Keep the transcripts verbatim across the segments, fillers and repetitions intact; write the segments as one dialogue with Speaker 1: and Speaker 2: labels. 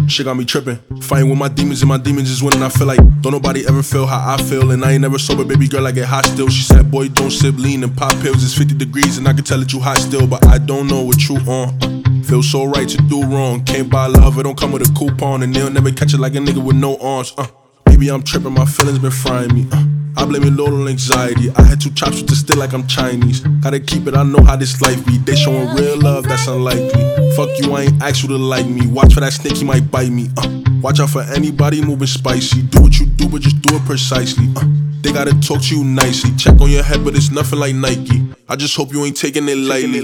Speaker 1: Shit got me tripping. Fighting with my demons and my demons is winning. I feel like don't nobody ever feel how I feel. And I ain't never sober, baby girl, I get hot still. She said, boy, don't sip lean and pop pills. It's fifty degrees and I can tell that you hot still. But I don't know what you on. Feels so right to do wrong. Can't buy love, it don't come with a coupon. And they'll never catch it like a nigga with no arms. Uh, Maybe I'm tripping, my feelings been frying me. Uh, I blame it load on anxiety. I had two chops with the still like I'm Chinese. Gotta keep it, I know how this life be. They showing real love, that's unlikely. Fuck you, I ain't asked you to like me. Watch for that snake, he might bite me. Uh, watch out for anybody moving spicy. Do what you do, but just do it precisely. Uh, they gotta talk to you nicely. Check on your head, but it's nothing like Nike. I just hope you ain't taking it lightly.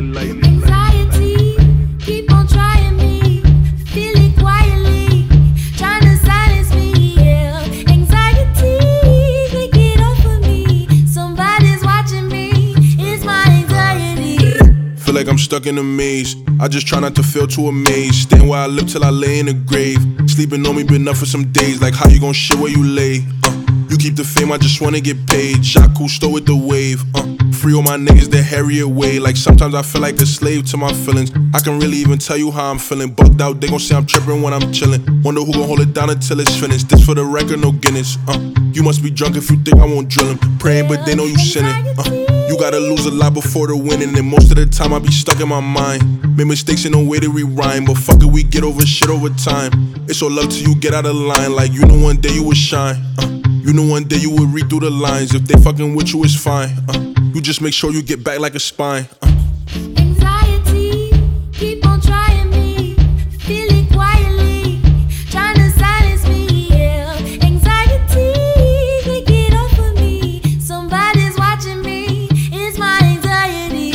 Speaker 2: Anxiety, keep on trying me. Feel it quietly, trying to silence me. Yeah. Anxiety, can't get off of me. Somebody's watching me. It's my anxiety.
Speaker 1: Feel like I'm stuck in a maze. I just try not to feel too amazed. Staying where I live till I lay in the grave. Sleeping on me been up for some days. Like how you gon' shit where you lay? Uh, you keep the fame, I just wanna get paid. Jacques Cousteau with the wave. Uh, free all my niggas the Harriet way. Like sometimes I feel like a slave to my feelings. I can really even tell you how I'm feeling. Bugged out, they gon' say I'm tripping when I'm chillin'. Wonder who gon' hold it down until it's finished. This for the record, no Guinness. Uh, you must be drunk if you think I won't drill him. Praying, but they know you sinning. Uh, you gotta lose a lot before the winning. And most of the time I be stuck in my mind. Made mistakes and no way to rewind. But fuck it, we get over shit over time. It's all love till you get out of line. Like you know one day you would shine. Uh, you know one day you would read through the lines. If they fucking with you, it's fine. Uh, you just make sure you get back like a spine. Uh.
Speaker 2: Anxiety, keep on trying me. Feel it quietly, trying to silence me. Yeah. Anxiety, can't get off of me. Somebody's watching me. It's my anxiety.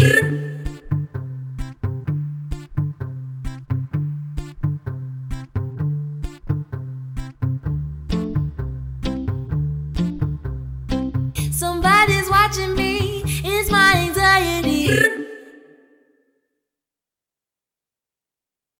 Speaker 2: Somebody